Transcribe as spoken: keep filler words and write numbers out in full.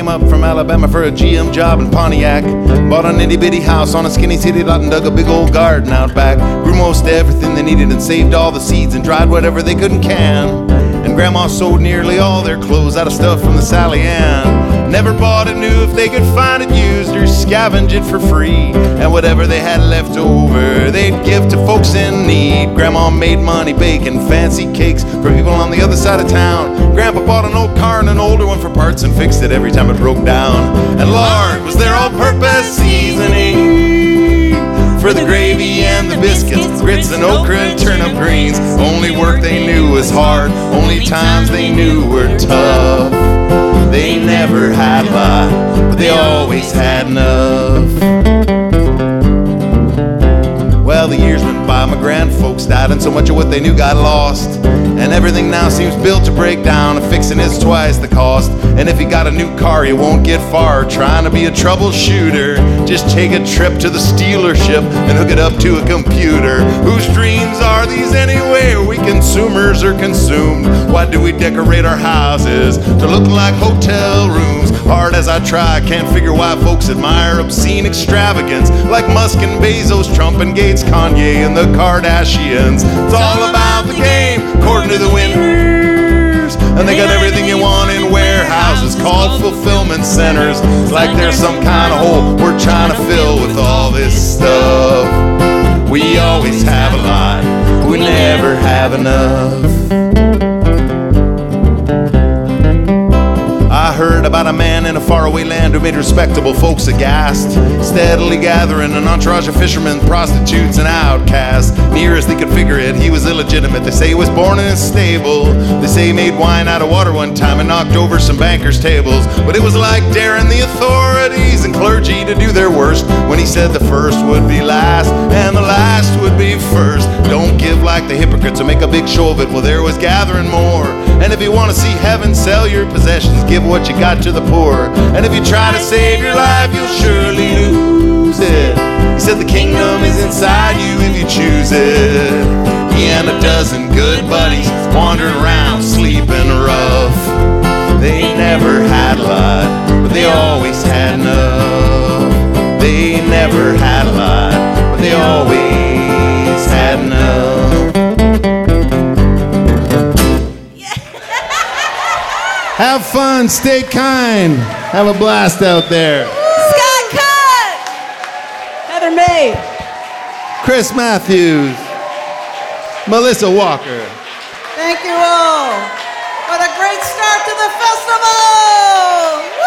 up from Alabama for a G M job in Pontiac. Bought an itty bitty house on a skinny city lot and dug a big old garden out back. Grew most everything they needed and saved all the seeds and dried whatever they couldn't can. And Grandma sold nearly all their clothes out of stuff from the Sally Ann. Never bought it new if they could find it used or scavenge it for free. And whatever they had left over, they'd give to folks in need. Grandma made money baking fancy cakes for people on the other side of town. Grandpa bought an old car and an older one for parts and fixed it every time it broke down. And Lord, was there all-purpose seasoning for the gravy and the biscuits, grits and okra and turnip greens. Only work they knew was hard, only times they knew were tough. They never had a lot, but they always had enough. Well, the years went by, my grandfolks died, and so much of what they knew got lost. And everything now seems built to break down, and fixing is twice the cost. And if you got a new car, you won't get far trying to be a troubleshooter. Just take a trip to the dealership and hook it up to a computer. Whose dreams are these anyway? Are we consumers or consumed? Why do we decorate our houses to look like hotel rooms? Hard as I try, I can't figure why folks admire obscene extravagance like Musk and Bezos, Trump and Gates, Kanye and the Kardashians. It's all about the game, according to the winners. And they got everything you want in warehouses called fulfillment centers. It's like there's some kind of hole we're trying to fill with all this stuff. We always have a lot, we never have enough. I heard about a man in a faraway land who made respectable folks aghast, steadily gathering an entourage of fishermen, prostitutes, and outcasts. Near as they could figure it, he was illegitimate. They say he was born in a stable. They say he made wine out of water one time and knocked over some bankers' tables. But it was like daring the authorities and clergy to do their worst when he said the first would be last and the last would be first. Don't give like the hypocrites or make a big show of it. Well, there was gathering more. And if you want to see heaven, sell your possessions, give what you got to the poor. And if you try to save your life, you'll surely lose it. He said the kingdom is inside you if you choose it. He and a dozen good buddies wandered around sleeping rough. They never had a lot, but they always had enough. They never had a lot, but they always had enough. Have fun, stay kind, have a blast out there. Scott Cut! Heather May. Chris Matthews. Melissa Walker. Thank you all. What a great start to the festival!